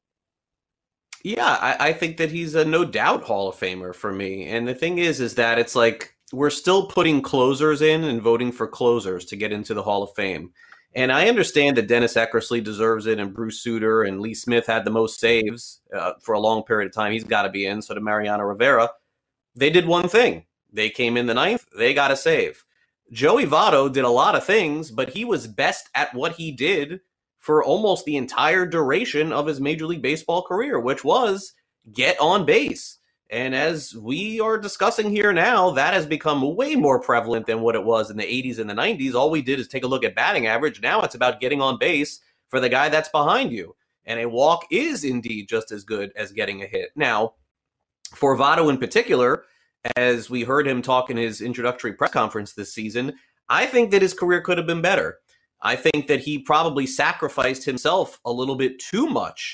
[SPEAKER 8] Yeah, I think that he's a no doubt Hall of Famer for me. And the thing is that it's like we're still putting closers in and voting for closers to get into the Hall of Fame. And I understand that Dennis Eckersley deserves it, and Bruce Sutter and Lee Smith had the most saves for a long period of time. He's got to be in. So did Mariano Rivera. They did one thing. They came in the 9th. They got a save. Joey Votto did a lot of things, but he was best at what he did for almost the entire duration of his Major League Baseball career, which was get on base. And as we are discussing here now, that has become way more prevalent than what it was in the 80s and the 90s. All we did is take a look at batting average. Now it's about getting on base for the guy that's behind you. And a walk is indeed just as good as getting a hit. Now, for Votto in particular, as we heard him talk in his introductory press conference this season, I think that his career could have been better. I think that he probably sacrificed himself a little bit too much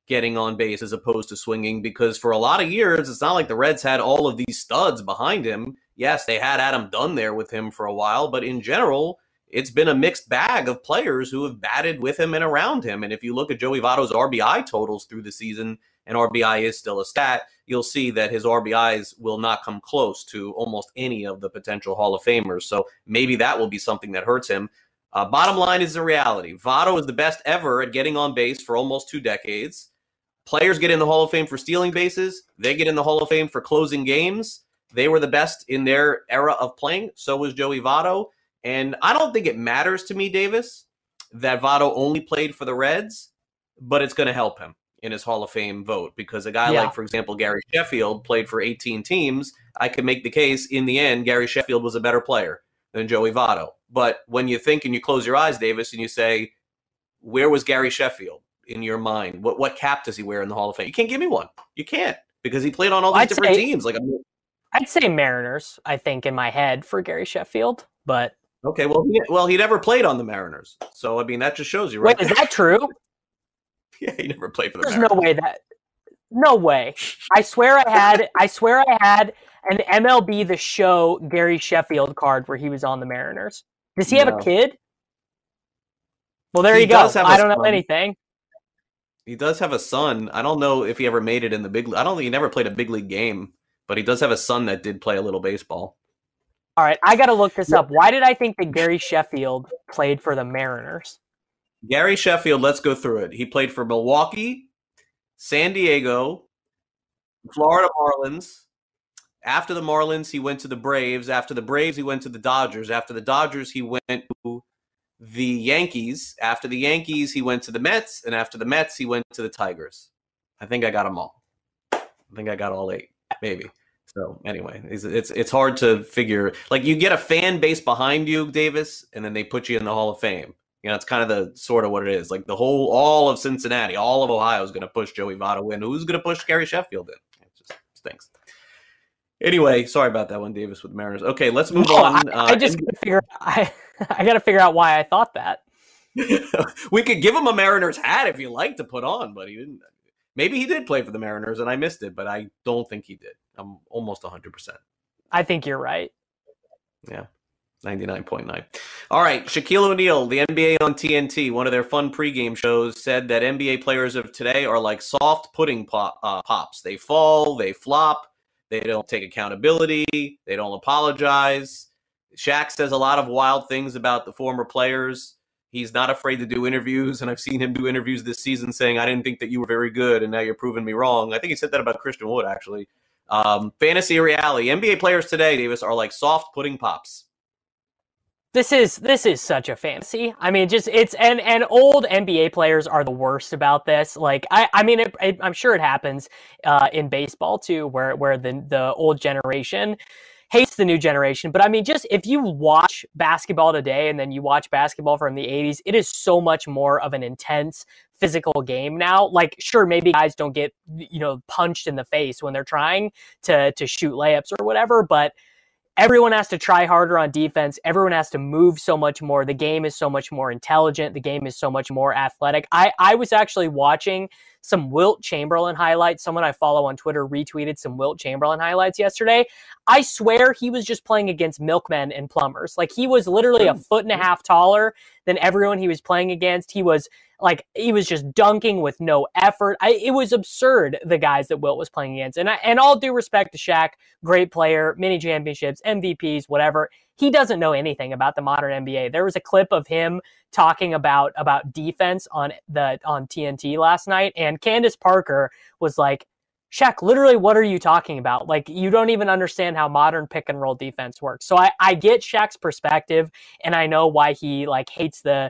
[SPEAKER 8] getting on base as opposed to swinging, because for a lot of years, it's not like the Reds had all of these studs behind him. Yes, they had Adam Dunn there with him for a while, but in general, it's been a mixed bag of players who have batted with him and around him. And if you look at Joey Votto's RBI totals through the season, and RBI is still a stat, you'll see that his RBIs will not come close to almost any of the potential Hall of Famers. So maybe that will be something that hurts him. Bottom line is the reality. Votto is the best ever at getting on base for almost 2 decades. Players get in the Hall of Fame for stealing bases. They get in the Hall of Fame for closing games. They were the best in their era of playing. So was Joey Votto. And I don't think it matters to me, Davis, that Votto only played for the Reds, but it's going to help him in his Hall of Fame vote, because a guy like, for example, Gary Sheffield played for 18 teams. I could make the case in the end, Gary Sheffield was a better player than Joey Votto. But when you think and you close your eyes, Davis, and you say, where was Gary Sheffield in your mind? What cap does he wear in the Hall of Fame? You can't give me one. You can't, because he played on all these different teams.
[SPEAKER 6] I'd say Mariners, I think, in my head for Gary Sheffield, but...
[SPEAKER 8] Okay, well, he never played on the Mariners. So, I mean, that just shows you, right?
[SPEAKER 6] Wait, is that true?
[SPEAKER 8] Yeah, he never played for the
[SPEAKER 6] There's
[SPEAKER 8] Mariners.
[SPEAKER 6] No way. I swear I had an MLB The Show Gary Sheffield card where he was on the Mariners. Does he have a kid? Well, there you go. I don't know anything.
[SPEAKER 8] He does have a son. I don't know if he ever made it in the big league. I don't think he never played a big league game, but he does have a son that did play a little baseball.
[SPEAKER 6] All right, I got to look this up. Why did I think that Gary Sheffield played for the Mariners?
[SPEAKER 8] Gary Sheffield, let's go through it. He played for Milwaukee, San Diego, Florida Marlins. After the Marlins, he went to the Braves. After the Braves, he went to the Dodgers. After the Dodgers, he went to the Yankees. After the Yankees, he went to the Mets. And after the Mets, he went to the Tigers. I think I got them all. I think I got all 8, maybe. So anyway, it's hard to figure. Like, you get a fan base behind you, Davis, and then they put you in the Hall of Fame. You know, it's kind of the sort of what it is. Like, all of Cincinnati, all of Ohio is going to push Joey Votto in. Who's going to push Gary Sheffield in? It just stinks. Anyway, sorry about that one, Davis, with the Mariners. Okay, let's move on.
[SPEAKER 6] I just I got to figure out why I thought that.
[SPEAKER 8] We could give him a Mariners hat if you like to put on, but he didn't. Maybe he did play for the Mariners and I missed it, but I don't think he did. I'm almost 100%.
[SPEAKER 6] I think you're right.
[SPEAKER 8] Yeah, 99.9. All right, Shaquille O'Neal, the NBA on TNT, one of their fun pregame shows, said that NBA players of today are like soft pudding pops. They fall, they flop, they don't take accountability, they don't apologize. Shaq says a lot of wild things about the former players. He's not afraid to do interviews, and I've seen him do interviews this season saying, I didn't think that you were very good, and now you're proving me wrong. I think he said that about Christian Wood, actually. Fantasy or reality. NBA players today, Davis, are like soft pudding pops.
[SPEAKER 6] This is such a fantasy. I mean, and old NBA players are the worst about this. Like, I'm sure it happens in baseball too, where the old generation hates the new generation. But I mean, just if you watch basketball today and then you watch basketball from the 80s, it is so much more of an intense physical game now. Like, sure, maybe guys don't get, punched in the face when they're trying to shoot layups or whatever, but everyone has to try harder on defense. Everyone has to move so much more. The game is so much more intelligent. The game is so much more athletic. I was actually watching some Wilt Chamberlain highlights. Someone I follow on Twitter retweeted some Wilt Chamberlain highlights yesterday. I swear he was just playing against milkmen and plumbers. Like, he was literally 1.5 feet taller than everyone he was playing against. He was just dunking with no effort. It was absurd, the guys that Wilt was playing against. And all due respect to Shaq, great player, many championships, MVPs, whatever. He doesn't know anything about the modern NBA. There was a clip of him talking about defense on TNT last night, and Candace Parker was like, Shaq, literally, what are you talking about? Like, you don't even understand how modern pick and roll defense works. So I get Shaq's perspective, and I know why he hates the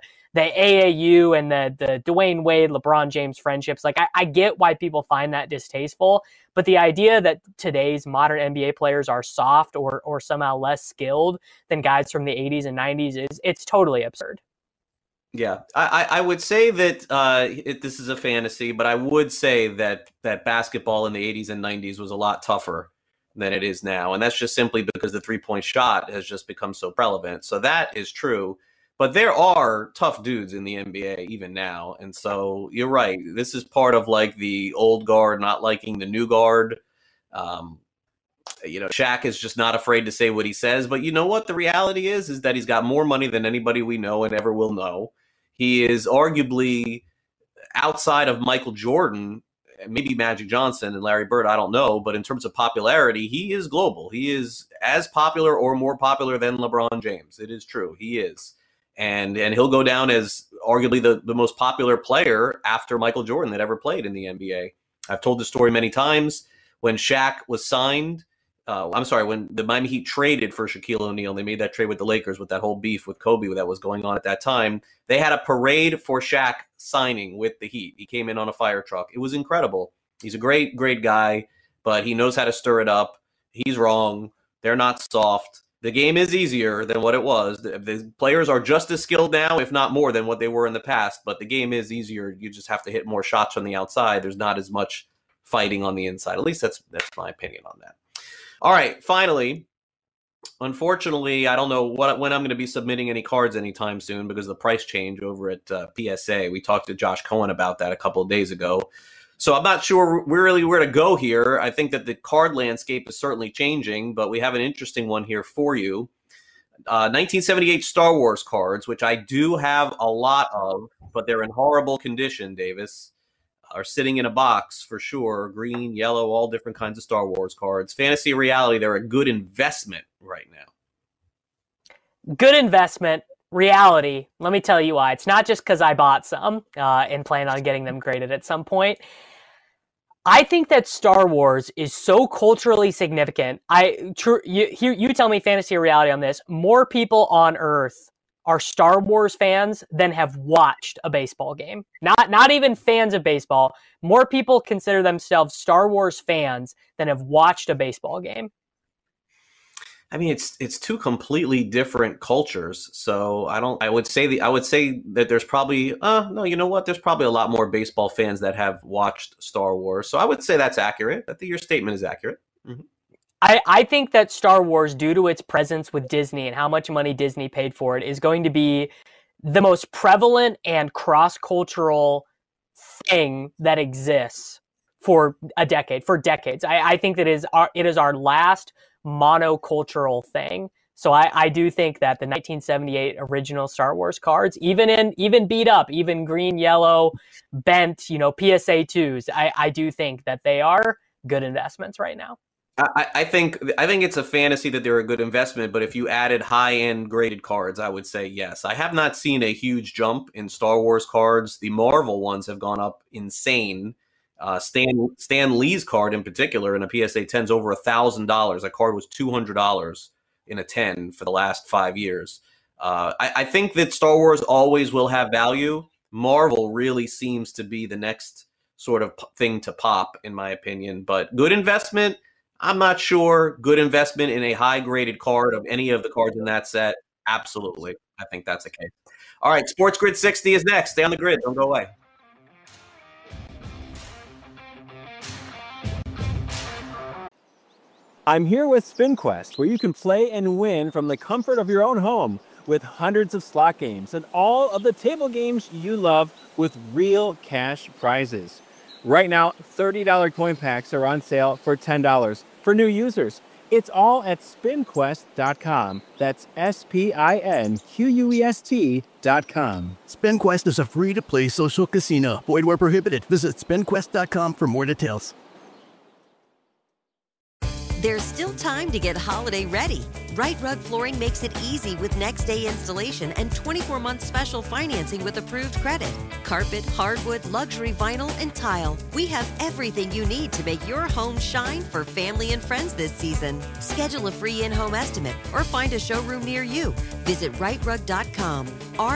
[SPEAKER 6] AAU and the Dwayne Wade, LeBron James friendships. Like, I get why people find that distasteful, but the idea that today's modern NBA players are soft or somehow less skilled than guys from the 80s and 90s it's totally absurd.
[SPEAKER 8] Yeah, I would say that this is a fantasy, but I would say that basketball in the 80s and 90s was a lot tougher than it is now. And that's just simply because the three-point shot has just become so relevant. So that is true. But there are tough dudes in the NBA even now. And so you're right. This is part of like the old guard not liking the new guard. Shaq is just not afraid to say what he says. But you know what? The reality is that he's got more money than anybody we know and ever will know. He is arguably outside of Michael Jordan, maybe Magic Johnson and Larry Bird, I don't know. But in terms of popularity, he is global. He is as popular or more popular than LeBron James. It is true. He is. And he'll go down as arguably the most popular player after Michael Jordan that ever played in the NBA. I've told this story many times. When Shaq was signed, when the Miami Heat traded for Shaquille O'Neal, they made that trade with the Lakers with that whole beef with Kobe that was going on at that time. They had a parade for Shaq signing with the Heat. He came in on a fire truck. It was incredible. He's a great, great guy, but he knows how to stir it up. He's wrong. They're not soft. The game is easier than what it was. The players are just as skilled now, if not more, than what they were in the past. But the game is easier. You just have to hit more shots from the outside. There's not as much fighting on the inside. At least that's my opinion on that. All right, finally, unfortunately, I don't know when I'm going to be submitting any cards anytime soon because of the price change over at PSA. We talked to Josh Cohen about that a couple of days ago. So I'm not sure really where to go here. I think that the card landscape is certainly changing, but we have an interesting one here for you. 1978 Star Wars cards, which I do have a lot of, but they're in horrible condition, Davis, are sitting in a box for sure. Green, yellow, all different kinds of Star Wars cards. Fantasy Reality, they're a good investment right now.
[SPEAKER 6] Good investment. Reality, let me tell you why. It's not just because I bought some and plan on getting them graded at some point. I think that Star Wars is so culturally significant. You tell me fantasy or reality on this. More people on Earth are Star Wars fans than have watched a baseball game. Not even fans of baseball. More people consider themselves Star Wars fans than have watched a baseball game.
[SPEAKER 8] I mean, it's two completely different cultures. So I would say that there's probably no, you know what? There's probably a lot more baseball fans that have watched Star Wars. So I would say that's accurate. I think your statement is accurate. Mm-hmm.
[SPEAKER 6] I think that Star Wars, due to its presence with Disney and how much money Disney paid for it, is going to be the most prevalent and cross-cultural thing that exists for decades. I think that it is our last monocultural thing. So I do think that the 1978 original Star Wars cards, even beat up, even green, yellow, bent, PSA 2s, I do think that they are good investments right now.
[SPEAKER 8] I think it's a fantasy that they're a good investment, but if you added high-end graded cards, I would say yes. I have not seen a huge jump in Star Wars cards. The Marvel ones have gone up insane. Stan Lee's card in particular in a PSA 10 is over $1,000. That card was $200 in a 10 for the last 5 years. I think that Star Wars always will have value. Marvel really seems to be the next sort of thing to pop, in my opinion. But good investment, I'm not sure. Good investment in a high-graded card of any of the cards in that set, absolutely. I think that's the case. All right, Sports Grid 60 is next. Stay on the grid. Don't go away.
[SPEAKER 1] I'm here with SpinQuest, where you can play and win from the comfort of your own home with hundreds of slot games and all of the table games you love with real cash prizes. Right now, $30 coin packs are on sale for $10 for new users. It's all at SpinQuest.com. That's SpinQuest.com.
[SPEAKER 2] SpinQuest is a free-to-play social casino. Void where prohibited. Visit SpinQuest.com for more details.
[SPEAKER 3] There's still time to get holiday ready. Right Rug Flooring makes it easy with next day installation and 24-month special financing with approved credit. Carpet, hardwood, luxury vinyl, and tile. We have everything you need to make your home shine for family and friends this season. Schedule a free in-home estimate or find a showroom near you. Visit rightrug.com,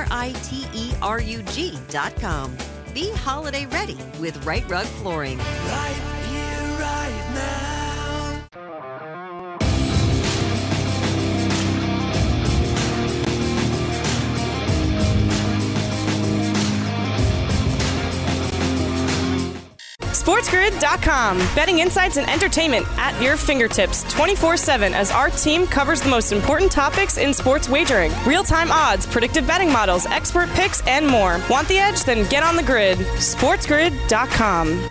[SPEAKER 3] RITERUG.com. Be holiday ready with Right Rug Flooring.
[SPEAKER 4] Right here, right now.
[SPEAKER 5] SportsGrid.com. Betting insights and entertainment at your fingertips 24/7 as our team covers the most important topics in sports wagering. Real-time odds, predictive betting models, expert picks, and more. Want the edge? Then get on the grid. SportsGrid.com.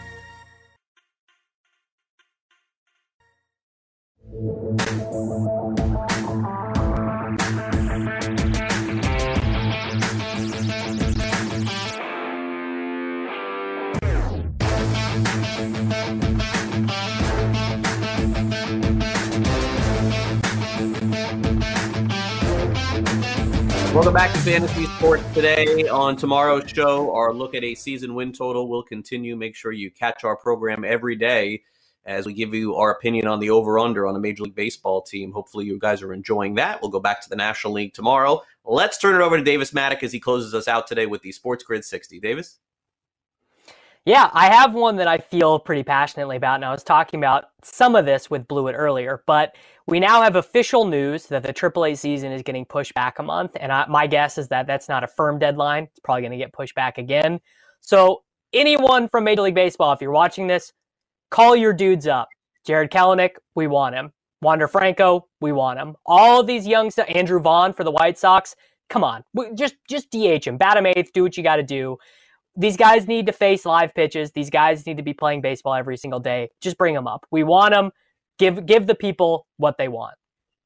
[SPEAKER 8] Welcome back to Fantasy Sports Today. On tomorrow's show, our look at a season win total will continue. Make sure you catch our program every day as we give you our opinion on the over-under on a Major League Baseball team. Hopefully you guys are enjoying that. We'll go back to the National League tomorrow. Let's turn it over to Davis Maddock as he closes us out today with the Sports Grid 60. Davis?
[SPEAKER 6] Yeah, I have one that I feel pretty passionately about, and I was talking about some of this with Blewett earlier, but we now have official news that the AAA season is getting pushed back a month, and my guess is that that's not a firm deadline. It's probably going to get pushed back again. So anyone from Major League Baseball, if you're watching this, call your dudes up. Jared Kelenic, we want him. Wander Franco, we want him. All of these youngsters, Andrew Vaughn for the White Sox, come on. Just DH him. Bat him eighth, do what you got to do. These guys need to face live pitches. These guys need to be playing baseball every single day. Just bring them up. We want them. Give the people what they want.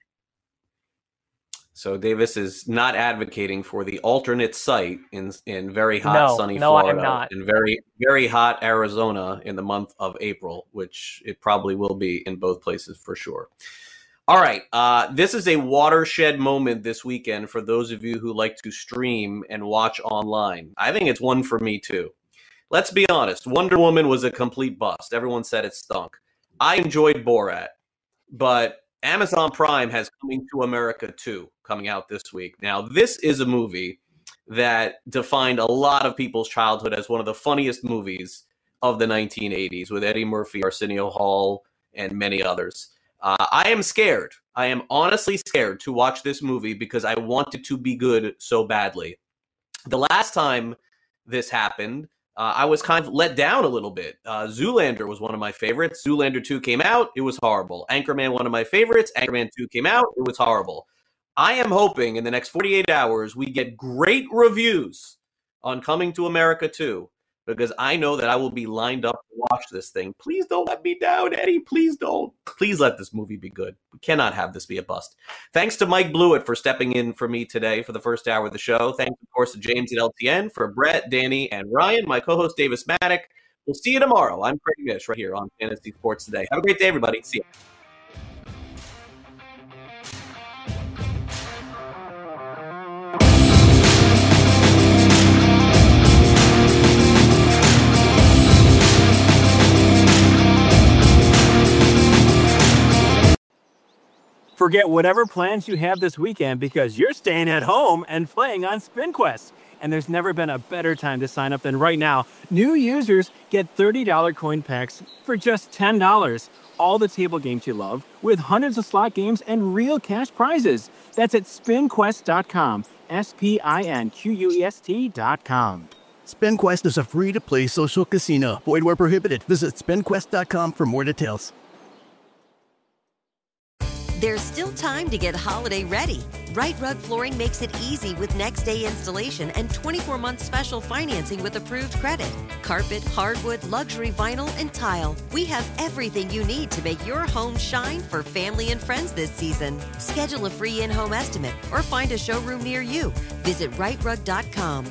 [SPEAKER 8] So Davis is not advocating for the alternate site in very hot, sunny Florida.
[SPEAKER 6] No, I'm not.
[SPEAKER 8] In very, very hot Arizona in the month of April, which it probably will be in both places for sure. All right, this is a watershed moment this weekend for those of you who like to stream and watch online. I think it's one for me too. Let's be honest, Wonder Woman was a complete bust. Everyone said it stunk. I enjoyed Borat, but Amazon Prime has Coming to America 2 coming out this week. Now, this is a movie that defined a lot of people's childhood as one of the funniest movies of the 1980s with Eddie Murphy, Arsenio Hall, and many others. I am scared. I am honestly scared to watch this movie because I want it to be good so badly. The last time this happened, I was kind of let down a little bit. Zoolander was one of my favorites. Zoolander 2 came out. It was horrible. Anchorman, one of my favorites. Anchorman 2 came out. It was horrible. I am hoping in the next 48 hours we get great reviews on Coming to America 2 because I know that I will be lined up to watch this thing. Please don't let me down, Eddie. Please don't. Please let this movie be good. We cannot have this be a bust. Thanks to Mike Blewett for stepping in for me today for the first hour of the show. Thanks, of course, to James at LTN, for Brett, Danny, and Ryan, my co-host Davis Maddock. We'll see you tomorrow. I'm Craig Mish right here on Fantasy Sports Today. Have a great day, everybody. See you.
[SPEAKER 1] Forget whatever plans you have this weekend because you're staying at home and playing on SpinQuest. And there's never been a better time to sign up than right now. New users get $30 coin packs for just $10. All the table games you love with hundreds of slot games and real cash prizes. That's at spinquest.com. SPINQUEST.com.
[SPEAKER 2] SpinQuest is a free-to-play social casino. Void where prohibited. Visit spinquest.com for more details.
[SPEAKER 3] There's still time to get holiday ready. Right Rug Flooring makes it easy with next day installation and 24-month special financing with approved credit. Carpet, hardwood, luxury vinyl, and tile. We have everything you need to make your home shine for family and friends this season. Schedule a free in-home estimate or find a showroom near you. Visit rightrug.com,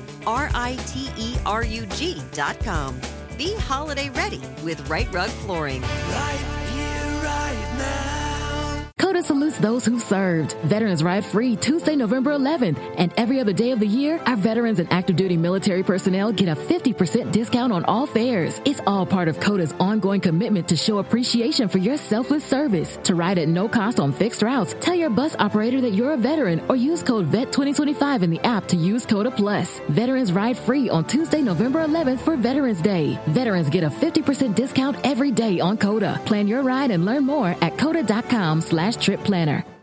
[SPEAKER 3] RITERUG.com. Be holiday ready with Right Rug Flooring.
[SPEAKER 4] Right here, right now.
[SPEAKER 12] COTA salutes those who served. Veterans Ride Free Tuesday, November 11th. And every other day of the year, our veterans and active duty military personnel get a 50% discount on all fares. It's all part of COTA's ongoing commitment to show appreciation for your selfless service. To ride at no cost on fixed routes, tell your bus operator that you're a veteran or use code VET2025 in the app to use COTA Plus. Veterans Ride Free on Tuesday, November 11th for Veterans Day. Veterans get a 50% discount every day on COTA. Plan your ride and learn more at COTA.com/trip planner.